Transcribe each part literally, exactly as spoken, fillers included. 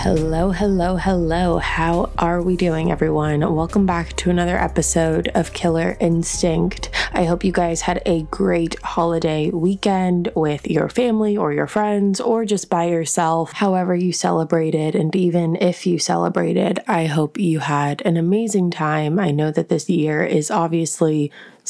Hello, hello, hello. How are we doing, everyone? Welcome back to another episode of Killer Instinct. I hope you guys had a great holiday weekend with your family or your friends or just by yourself, however you celebrated. And even if you celebrated, I hope you had an amazing time. I know that this year is obviously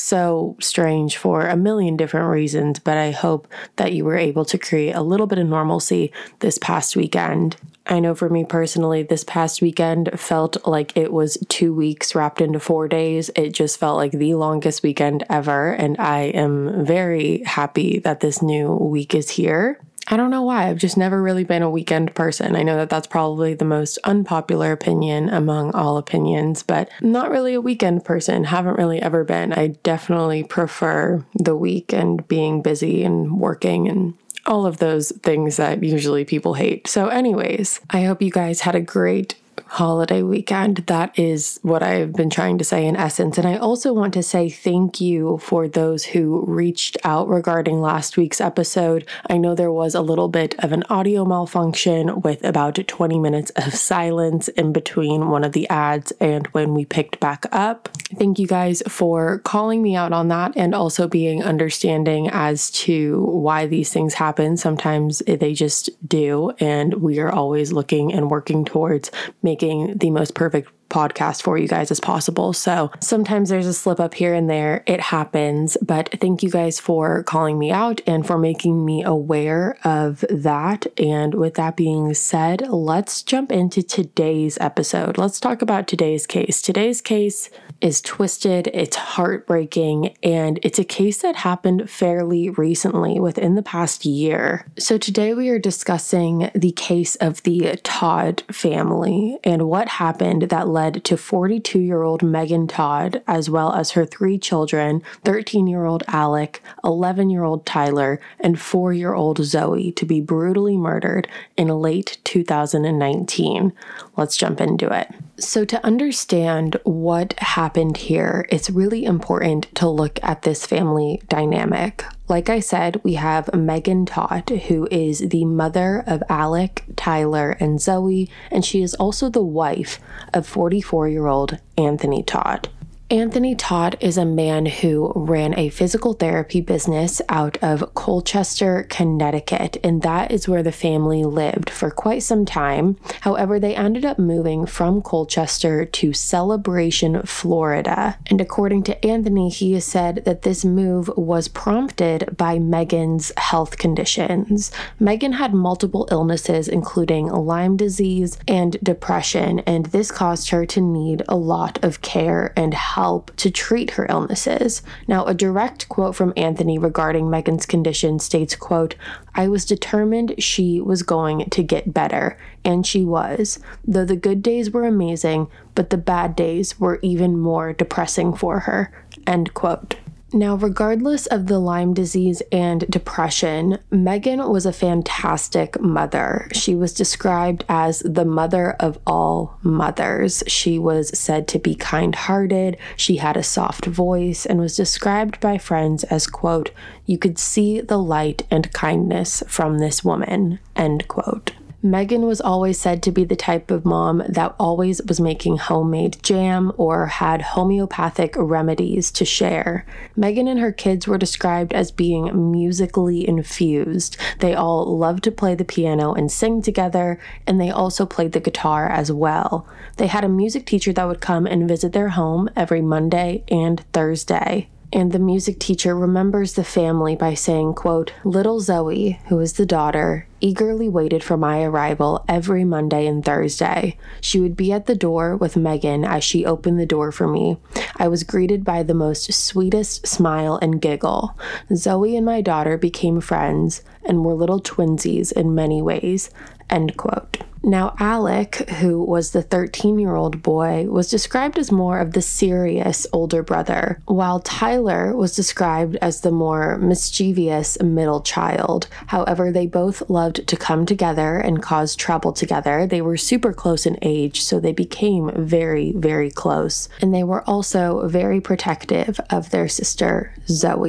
so strange for a million different reasons, but I hope that you were able to create a little bit of normalcy this past weekend. I know for me personally, this past weekend felt like it was two weeks wrapped into four days. It just felt like the longest weekend ever, and I am very happy that this new week is here. I don't know why. I've just never really been a weekend person. I know that that's probably the most unpopular opinion among all opinions, but I'm not really a weekend person. Haven't really ever been. I definitely prefer the week and being busy and working and all of those things that usually people hate. So anyways, I hope you guys had a great holiday weekend. That is what I've been trying to say in essence. And I also want to say thank you for those who reached out regarding last week's episode. I know there was a little bit of an audio malfunction with about twenty minutes of silence in between one of the ads and when we picked back up. Thank you guys for calling me out on that and also being understanding as to why these things happen. Sometimes they just do, and we are always looking and working towards making the most perfect podcast for you guys as possible. So sometimes there's a slip up here and there. It happens, but thank you guys for calling me out and for making me aware of that. And with that being said, let's jump into today's episode. Let's talk about today's case. Today's case is twisted, it's heartbreaking, and it's a case that happened fairly recently within the past year. So today we are discussing the case of the Todd family and what happened that led to forty-two-year-old Megan Todd, as well as her three children, thirteen-year-old Alec, eleven-year-old Tyler, and four-year-old Zoe, to be brutally murdered in late two thousand nineteen. Let's jump into it. So to understand what happened here, it's really important to look at this family dynamic. Like I said, we have Megan Todd, who is the mother of Alec, Tyler, and Zoe, and she is also the wife of forty-four-year-old Anthony Todd. Anthony Todd is a man who ran a physical therapy business out of Colchester, Connecticut, and that is where the family lived for quite some time. However, they ended up moving from Colchester to Celebration, Florida. And according to Anthony, he has said that this move was prompted by Megan's health conditions. Megan had multiple illnesses, including Lyme disease and depression, and this caused her to need a lot of care and help. help to treat her illnesses. Now, a direct quote from Anthony regarding Megan's condition states, quote, "I was determined she was going to get better, and she was, though the good days were amazing, but the bad days were even more depressing for her," end quote. Now, regardless of the Lyme disease and depression, Megan was a fantastic mother. She was described as the mother of all mothers. She was said to be kind-hearted, she had a soft voice, and was described by friends as, quote, "You could see the light and kindness from this woman," end quote. Megan was always said to be the type of mom that always was making homemade jam or had homeopathic remedies to share. Megan and her kids were described as being musically infused. They all loved to play the piano and sing together, and they also played the guitar as well. They had a music teacher that would come and visit their home every Monday and Thursday. And the music teacher remembers the family by saying, quote, "Little Zoe, who is the daughter, eagerly waited for my arrival every Monday and Thursday. She would be at the door with Megan as she opened the door for me. I was greeted by the most sweetest smile and giggle. Zoe and my daughter became friends and were little twinsies in many ways," end quote. Now, Alec, who was the thirteen-year-old boy, was described as more of the serious older brother, while Tyler was described as the more mischievous middle child. However, they both loved to come together and cause trouble together. They were super close in age, so they became very, very close. And they were also very protective of their sister, Zoe.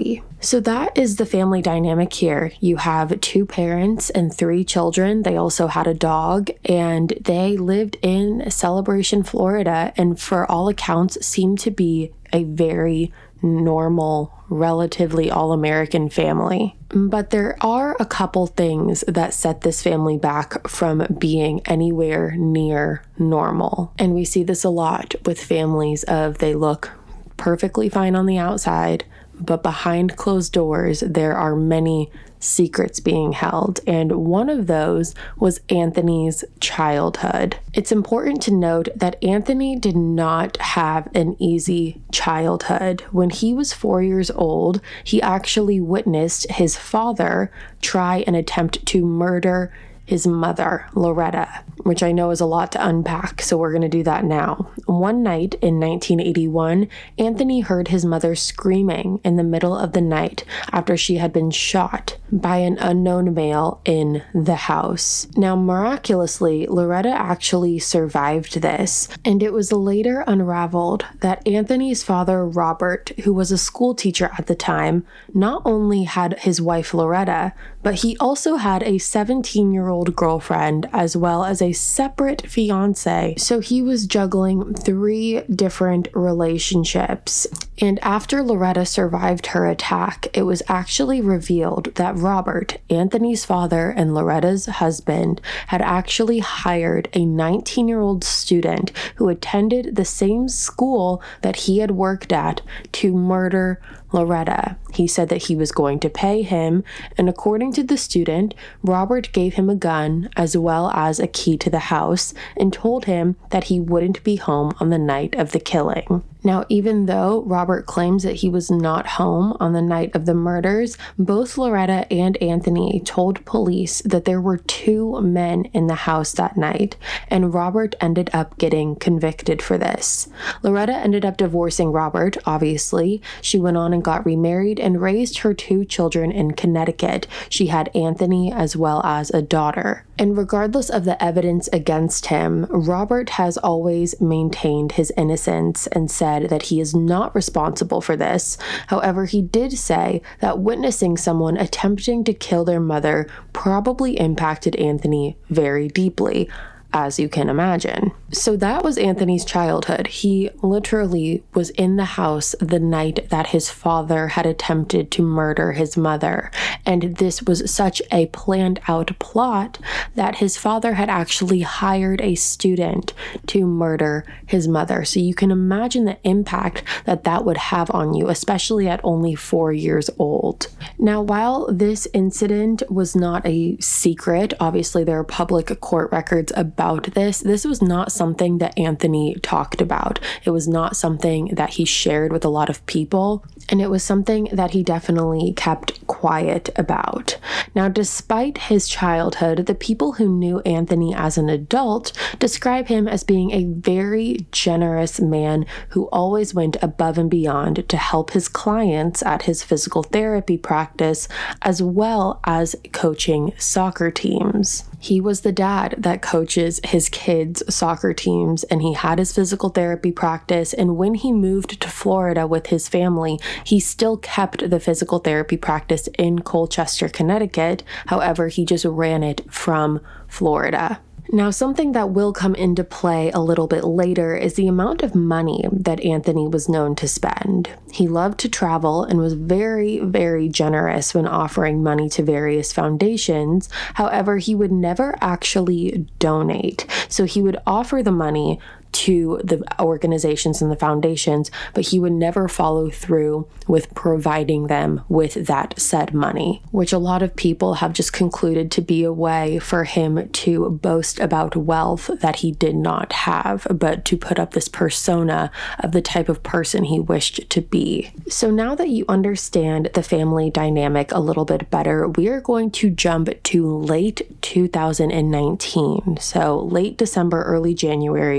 So that is the family dynamic here. You have two parents and three children. They also had a dog, and they lived in Celebration, Florida, and for all accounts seemed to be a very normal, relatively all-American family. But there are a couple things that set this family back from being anywhere near normal. And we see this a lot with families of they look perfectly fine on the outside, but behind closed doors, there are many secrets being held, and one of those was Anthony's childhood. It's important to note that Anthony did not have an easy childhood. When he was four years old, he actually witnessed his father try and attempt to murder his mother, Loretta, which I know is a lot to unpack, so we're going to do that now. One night in nineteen eighty-one, Anthony heard his mother screaming in the middle of the night after she had been shot by an unknown male in the house. Now, miraculously, Loretta actually survived this, and it was later unraveled that Anthony's father, Robert, who was a school teacher at the time, not only had his wife, Loretta, but he also had a seventeen-year-old girlfriend as well as a separate fiance. So he was juggling three different relationships. And after Loretta survived her attack, it was actually revealed that Robert, Anthony's father and Loretta's husband, had actually hired a nineteen-year-old student who attended the same school that he had worked at to murder Loretta. He said that he was going to pay him, and according to the student, Robert gave him a gun as well as a key to the house and told him that he wouldn't be home on the night of the killing. Now, even though Robert claims that he was not home on the night of the murders, both Loretta and Anthony told police that there were two men in the house that night, and Robert ended up getting convicted for this. Loretta ended up divorcing Robert, obviously. She went on and got remarried and raised her two children in Connecticut. She had Anthony as well as a daughter. And regardless of the evidence against him, Robert has always maintained his innocence and said that he is not responsible for this. However, he did say that witnessing someone attempting to kill their mother probably impacted Anthony very deeply, as you can imagine. So that was Anthony's childhood. He literally was in the house the night that his father had attempted to murder his mother. And this was such a planned out plot that his father had actually hired a student to murder his mother. So you can imagine the impact that that would have on you, especially at only four years old. Now, while this incident was not a secret, obviously there are public court records about this, this was not something that Anthony talked about. It was not something that he shared with a lot of people, and it was something that he definitely kept quiet about. Now, despite his childhood, the people who knew Anthony as an adult describe him as being a very generous man who always went above and beyond to help his clients at his physical therapy practice, as well as coaching soccer teams. He was the dad that coaches his kids' soccer teams, and he had his physical therapy practice. And when he moved to Florida with his family, he still kept the physical therapy practice in Colchester, Connecticut. However, he just ran it from Florida. Now, something that will come into play a little bit later is the amount of money that Anthony was known to spend. He loved to travel and was very, very generous when offering money to various foundations. However, he would never actually donate. So he would offer the money to the organizations and the foundations, but he would never follow through with providing them with that said money, which a lot of people have just concluded to be a way for him to boast about wealth that he did not have, but to put up this persona of the type of person he wished to be. So now that you understand the family dynamic a little bit better, we are going to jump to late two thousand nineteen. So late December, early January two thousand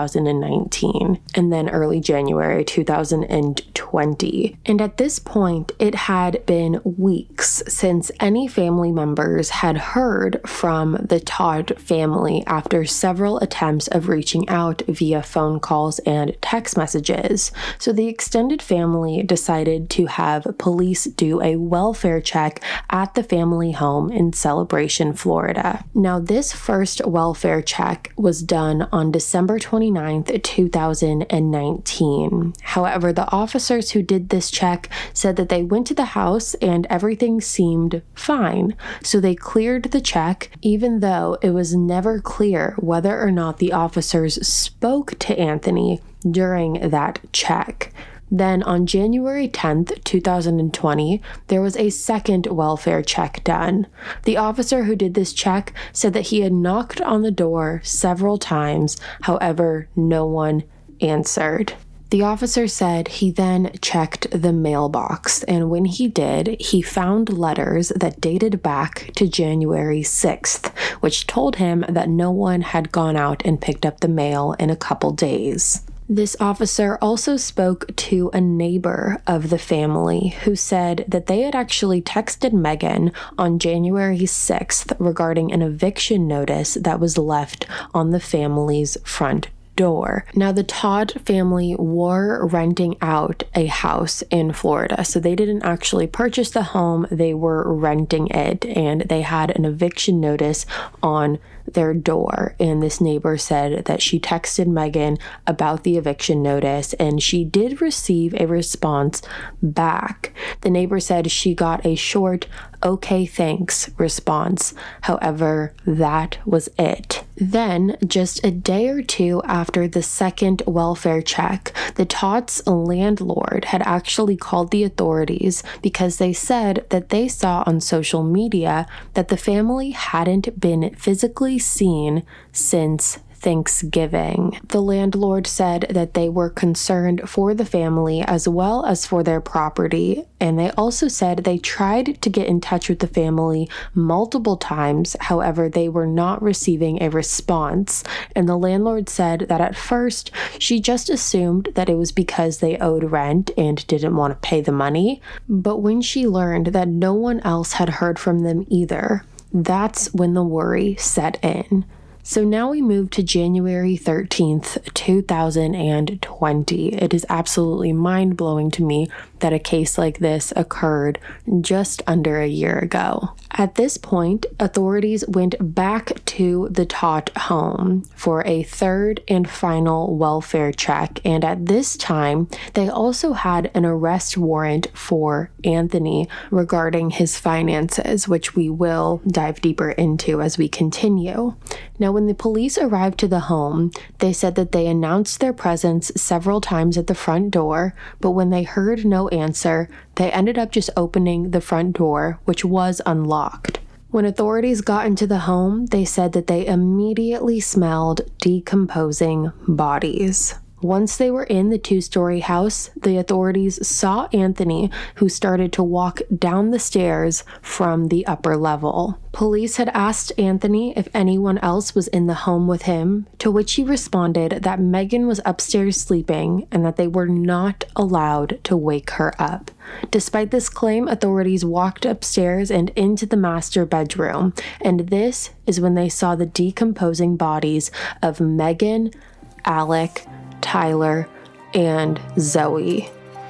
thousand nineteen, and then early January two thousand twenty. And at this point, it had been weeks since any family members had heard from the Todd family after several attempts of reaching out via phone calls and text messages. So the extended family decided to have police do a welfare check at the family home in Celebration, Florida. Now, this first welfare check was done on December twenty-ninth, two thousand nineteen. However, the officers who did this check said that they went to the house and everything seemed fine. So they cleared the check, even though it was never clear whether or not the officers spoke to Anthony during that check. Then on January tenth, two thousand twenty, there was a second welfare check done. The officer who did this check said that he had knocked on the door several times, however, no one answered. The officer said he then checked the mailbox, and when he did, he found letters that dated back to January sixth, which told him that no one had gone out and picked up the mail in a couple days. This officer also spoke to a neighbor of the family who said that they had actually texted Megan on January sixth regarding an eviction notice that was left on the family's front door. Now, the Todd family were renting out a house in Florida, so they didn't actually purchase the home, they were renting it, and they had an eviction notice on their door. And this neighbor said that she texted Megan about the eviction notice, and she did receive a response back. The neighbor said she got a short, "Okay, thanks" response. However, that was it. Then, just a day or two after the second welfare check, the Todd's landlord had actually called the authorities because they said that they saw on social media that the family hadn't been physically seen since Thanksgiving. The landlord said that they were concerned for the family as well as for their property, and they also said they tried to get in touch with the family multiple times, however, they were not receiving a response. And the landlord said that at first, she just assumed that it was because they owed rent and didn't want to pay the money, but when she learned that no one else had heard from them either, that's when the worry set in. So now we move to January thirteenth, two thousand twenty. It is absolutely mind-blowing to me that a case like this occurred just under a year ago. At this point, authorities went back to the Todd home for a third and final welfare check, and at this time, they also had an arrest warrant for Anthony regarding his finances, which we will dive deeper into as we continue. Now, when the police arrived to the home, they said that they announced their presence several times at the front door, but when they heard no answer, they ended up just opening the front door, which was unlocked. When authorities got into the home, they said that they immediately smelled decomposing bodies. Once they were in the two-story house, the authorities saw Anthony, who started to walk down the stairs from the upper level. Police had asked Anthony if anyone else was in the home with him, to which he responded that Megan was upstairs sleeping and that they were not allowed to wake her up. Despite this claim, authorities walked upstairs and into the master bedroom, and this is when they saw the decomposing bodies of Megan, Alec, Tyler, and Zoe.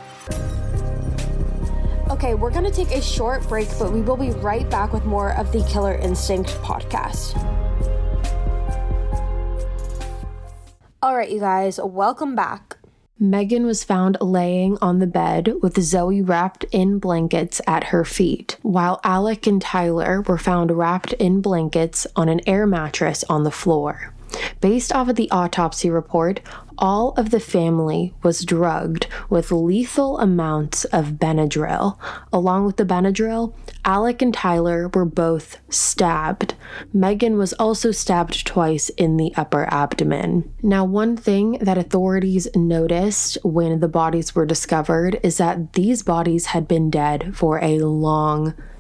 Okay, we're going to take a short break, but we will be right back with more of the Killer Instinct podcast. All right, you guys, welcome back. Megan was found laying on the bed with Zoe wrapped in blankets at her feet, while Alec and Tyler were found wrapped in blankets on an air mattress on the floor. Based off of the autopsy report, all of the family was drugged with lethal amounts of Benadryl. Along with the Benadryl, Alec and Tyler were both stabbed. Megan was also stabbed twice in the upper abdomen. Now, one thing that authorities noticed when the bodies were discovered is that these bodies had been dead for a long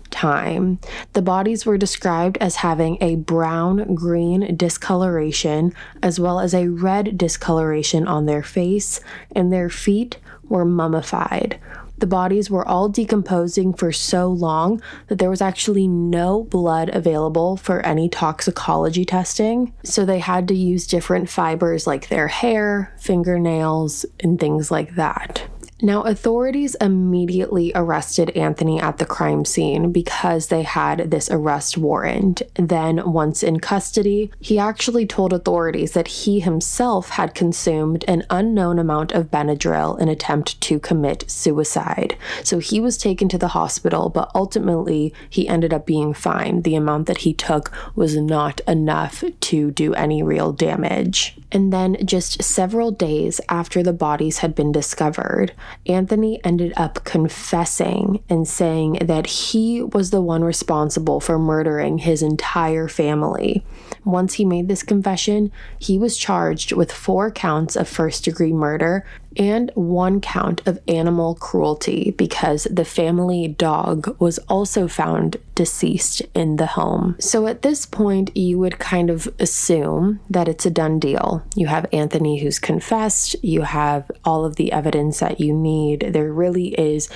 time. The bodies were described as having a brown-green discoloration as well as a red discoloration on their face, and their feet were mummified. The bodies were all decomposing for so long that there was actually no blood available for any toxicology testing, so they had to use different fibers like their hair, fingernails, and things like that. Now, authorities immediately arrested Anthony at the crime scene because they had this arrest warrant. Then, once in custody, he actually told authorities that he himself had consumed an unknown amount of Benadryl in an attempt to commit suicide. So he was taken to the hospital, but ultimately he ended up being fine. The amount that he took was not enough to do any real damage. And then just several days after the bodies had been discovered, Anthony ended up confessing and saying that he was the one responsible for murdering his entire family. Once he made this confession, he was charged with four counts of first-degree murder and one count of animal cruelty because the family dog was also found deceased in the home. So at this point, you would kind of assume that it's a done deal. You have Anthony who's confessed, you have all of the evidence that you need. There really is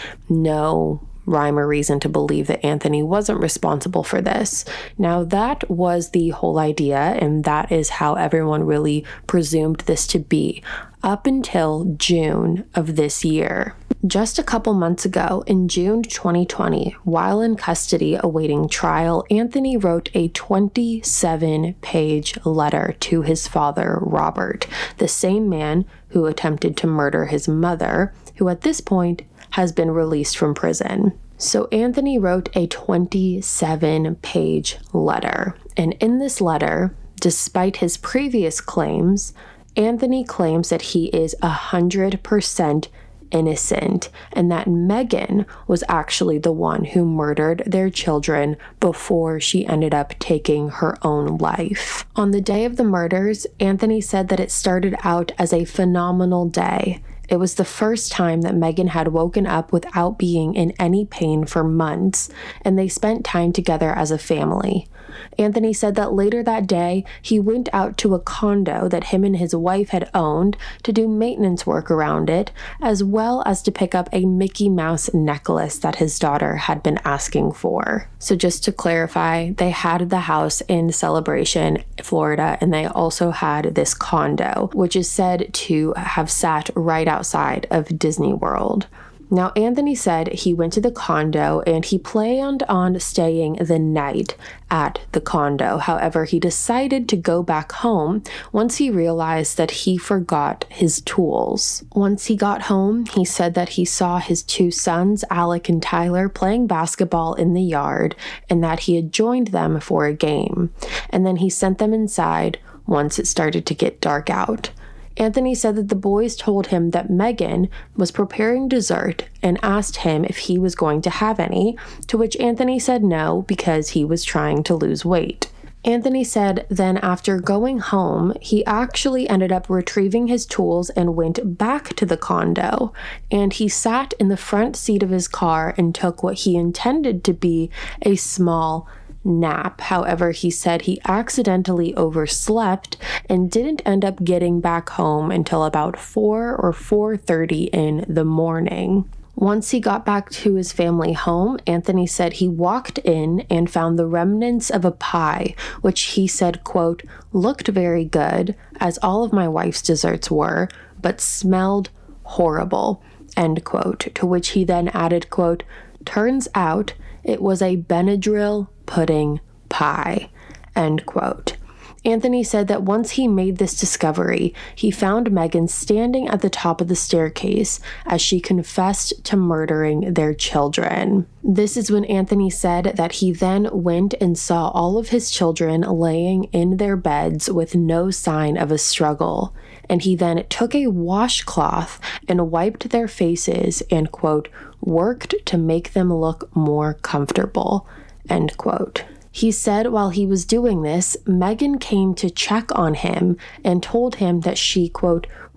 no rhyme or reason to believe that Anthony wasn't responsible for this. Now, that was the whole idea, and that is how everyone really presumed this to be up until June of this year. Just a couple months ago, in June twenty twenty, while in custody awaiting trial, Anthony wrote a twenty-seven page letter to his father, Robert, the same man who attempted to murder his mother, who at this point has been released from prison. So Anthony wrote a twenty-seven page letter, and in this letter, despite his previous claims, Anthony claims that he is one hundred percent innocent and that Megan was actually the one who murdered their children before she ended up taking her own life. On the day of the murders, Anthony said that it started out as a phenomenal day. It was the first time that Megan had woken up without being in any pain for months, and they spent time together as a family. Anthony said that later that day, he went out to a condo that him and his wife had owned to do maintenance work around it, as well as to pick up a Mickey Mouse necklace that his daughter had been asking for. So just to clarify, they had the house in Celebration, Florida, and they also had this condo, which is said to have sat right outside of Disney World. Now, Anthony said he went to the condo and he planned on staying the night at the condo. However, he decided to go back home once he realized that he forgot his tools. Once he got home, he said that he saw his two sons, Alec and Tyler, playing basketball in the yard and that he had joined them for a game. And then he sent them inside once it started to get dark out. Anthony said that the boys told him that Megan was preparing dessert and asked him if he was going to have any, to which Anthony said no because he was trying to lose weight. Anthony said then after going home, he actually ended up retrieving his tools and went back to the condo, and he sat in the front seat of his car and took what he intended to be a small nap. However, he said he accidentally overslept and didn't end up getting back home until about four or four thirty in the morning. Once he got back to his family home, Anthony said he walked in and found the remnants of a pie, which he said, quote, looked very good, as all of my wife's desserts were, but smelled horrible, end quote, to which he then added, quote, turns out it was a Benadryl pudding pie, end quote. Anthony said that once he made this discovery, he found Megan standing at the top of the staircase as she confessed to murdering their children. This is when Anthony said that he then went and saw all of his children laying in their beds with no sign of a struggle. And he then took a washcloth and wiped their faces and, quote, worked to make them look more comfortable, end quote. He said while he was doing this, Megan came to check on him and told him that she, quote,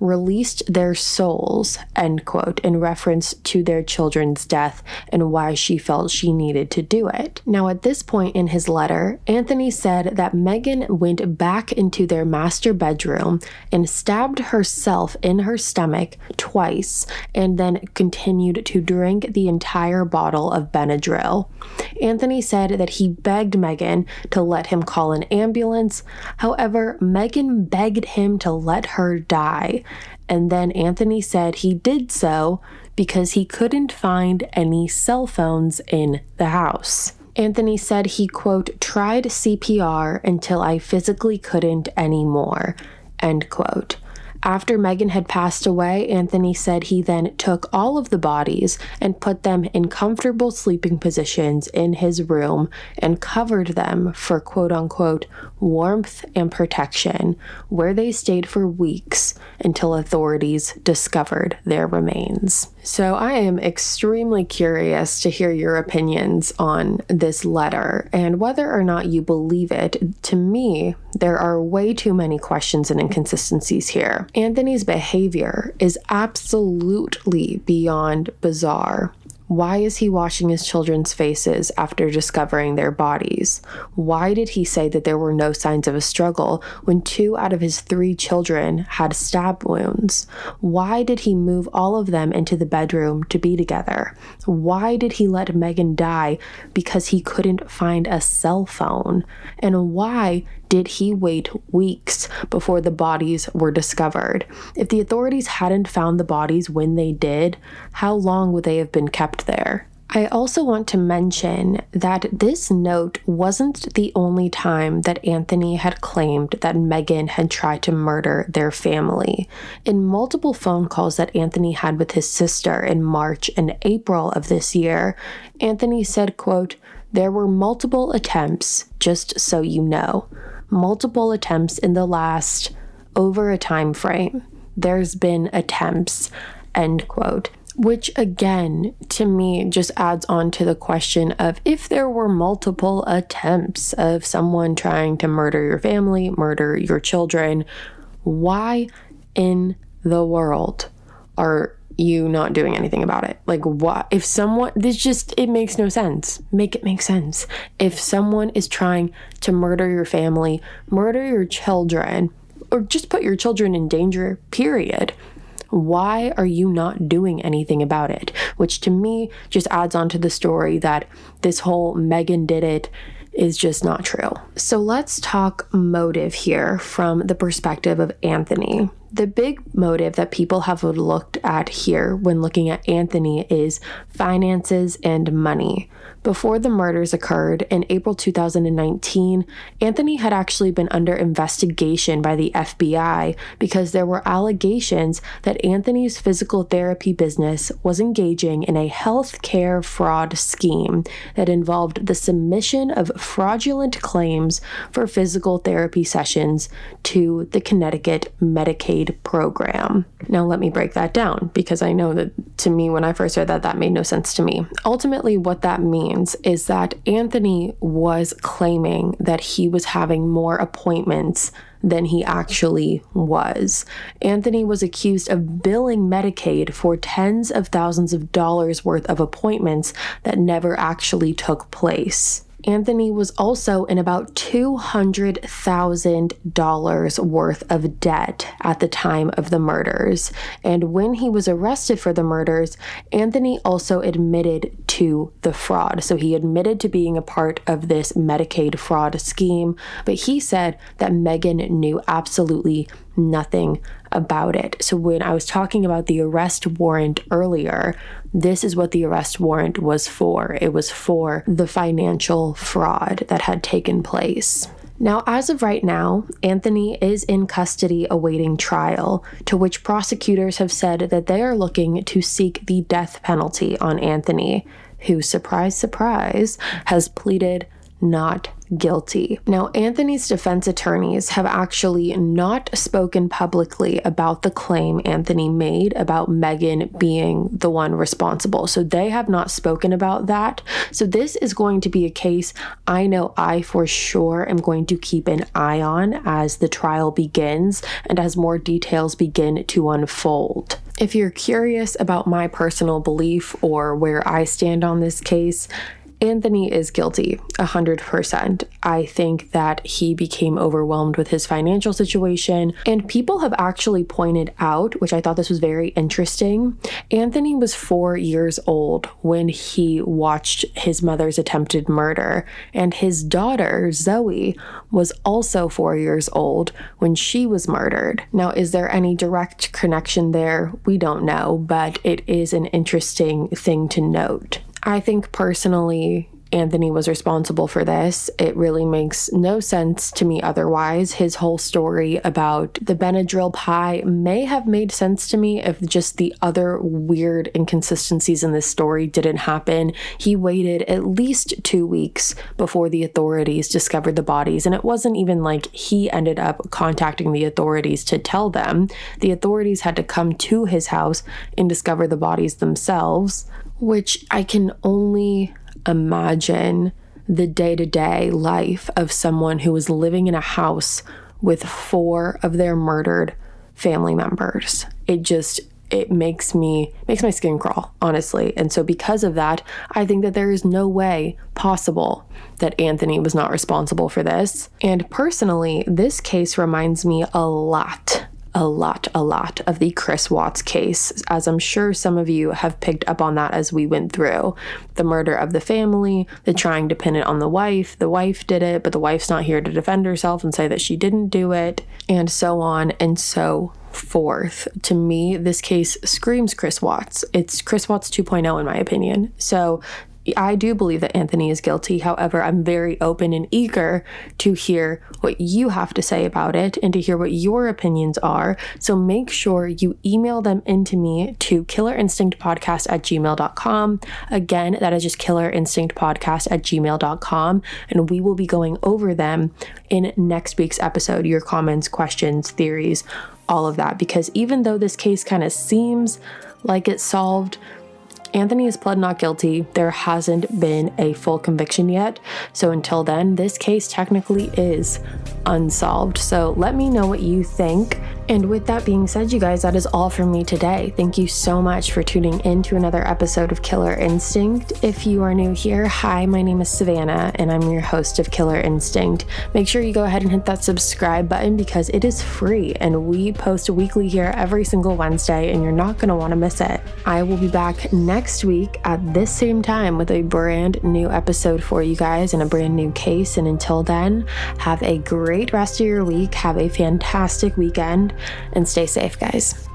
released their souls, end quote, in reference to their children's death and why she felt she needed to do it. Now, at this point in his letter, Anthony said that Megan went back into their master bedroom and stabbed herself in her stomach twice and then continued to drink the entire bottle of Benadryl. Anthony said that he begged Megan to let him call an ambulance. However, Megan begged him to let her die. And then Anthony said he did so because he couldn't find any cell phones in the house. Anthony said he, quote, tried C P R until I physically couldn't anymore, end quote. After Megan had passed away, Anthony said he then took all of the bodies and put them in comfortable sleeping positions in his room and covered them for quote-unquote warmth and protection, where they stayed for weeks until authorities discovered their remains. So I am extremely curious to hear your opinions on this letter and whether or not you believe it. To me, there are way too many questions and inconsistencies here. Anthony's behavior is absolutely beyond bizarre. Why is he washing his children's faces after discovering their bodies? Why did he say that there were no signs of a struggle when two out of his three children had stab wounds? Why did he move all of them into the bedroom to be together? Why did he let Megan die because he couldn't find a cell phone? And why did he wait weeks before the bodies were discovered? If the authorities hadn't found the bodies when they did, how long would they have been kept there? I also want to mention that this note wasn't the only time that Anthony had claimed that Megan had tried to murder their family. In multiple phone calls that Anthony had with his sister in March and April of this year, Anthony said, quote, there were multiple attempts, just so you know. Multiple attempts in the last over a time frame. There's been attempts, end quote. Which again, to me, just adds on to the question of if there were multiple attempts of someone trying to murder your family, murder your children, why in the world are you not doing anything about it? Like, what if someone, this just, it makes no sense. Make it make sense. If someone is trying to murder your family, murder your children, or just put your children in danger, period, why are you not doing anything about it? Which to me just adds on to the story that this whole Megan did it is just not true. So let's talk motive here from the perspective of Anthony. The big motive that people have looked at here when looking at Anthony is finances and money. Before the murders occurred in April two thousand nineteen, Anthony had actually been under investigation by the F B I because there were allegations that Anthony's physical therapy business was engaging in a healthcare fraud scheme that involved the submission of fraudulent claims for physical therapy sessions to the Connecticut Medicaid program. Now let me break that down, because I know that to me, when I first read that, that made no sense to me. Ultimately, what that means is that Anthony was claiming that he was having more appointments than he actually was. Anthony was accused of billing Medicaid for tens of thousands of dollars worth of appointments that never actually took place. Anthony was also in about two hundred thousand dollars worth of debt at the time of the murders. And when he was arrested for the murders, Anthony also admitted to the fraud. So he admitted to being a part of this Medicaid fraud scheme, but he said that Megan knew absolutely nothing about it. So when I was talking about the arrest warrant earlier, this is what the arrest warrant was for. It was for the financial fraud that had taken place. Now, as of right now, Anthony is in custody awaiting trial, to which prosecutors have said that they are looking to seek the death penalty on Anthony, who, surprise, surprise, has pleaded not guilty. Now, Anthony's defense attorneys have actually not spoken publicly about the claim Anthony made about Megan being the one responsible. So they have not spoken about that. So this is going to be a case I know I for sure am going to keep an eye on as the trial begins and as more details begin to unfold. If you're curious about my personal belief or where I stand on this case, Anthony is guilty, one hundred percent. I think that he became overwhelmed with his financial situation, and people have actually pointed out, which I thought this was very interesting, Anthony was four years old when he watched his mother's attempted murder, and his daughter, Zoe, was also four years old when she was murdered. Now, is there any direct connection there? We don't know, but it is an interesting thing to note. I think personally, Anthony was responsible for this. It really makes no sense to me otherwise. His whole story about the Benadryl pie may have made sense to me if just the other weird inconsistencies in this story didn't happen. He waited at least two weeks before the authorities discovered the bodies, and it wasn't even like he ended up contacting the authorities to tell them. The authorities had to come to his house and discover the bodies themselves, which I can only imagine the day-to-day life of someone who is living in a house with four of their murdered family members. It just, it makes me, makes my skin crawl, honestly. And so because of that, I think that there is no way possible that Anthony was not responsible for this. And personally, this case reminds me a lot a lot, a lot of the Chris Watts case, as I'm sure some of you have picked up on that as we went through. The murder of the family, the trying to pin it on the wife, the wife did it, but the wife's not here to defend herself and say that she didn't do it, and so on and so forth. To me, this case screams Chris Watts. It's Chris Watts two point oh in my opinion. So I do believe that Anthony is guilty. However, I'm very open and eager to hear what you have to say about it and to hear what your opinions are. So make sure you email them into me to killerinstinctpodcast at gmail dot com. Again, that is just killerinstinctpodcast at gmail dot com. And we will be going over them in next week's episode. Your comments, questions, theories, all of that. Because even though this case kind of seems like it's solved, Anthony is pled not guilty. There hasn't been a full conviction yet. So until then, this case technically is unsolved. So let me know what you think. And with that being said, you guys, that is all from me today. Thank you so much for tuning in to another episode of Killer Instinct. If you are new here, hi, my name is Savannah, and I'm your host of Killer Instinct. Make sure you go ahead and hit that subscribe button because it is free, and we post weekly here every single Wednesday, and you're not going to want to miss it. I will be back next week at this same time with a brand new episode for you guys and a brand new case. And until then, have a great rest of your week. Have a fantastic weekend. And stay safe, guys.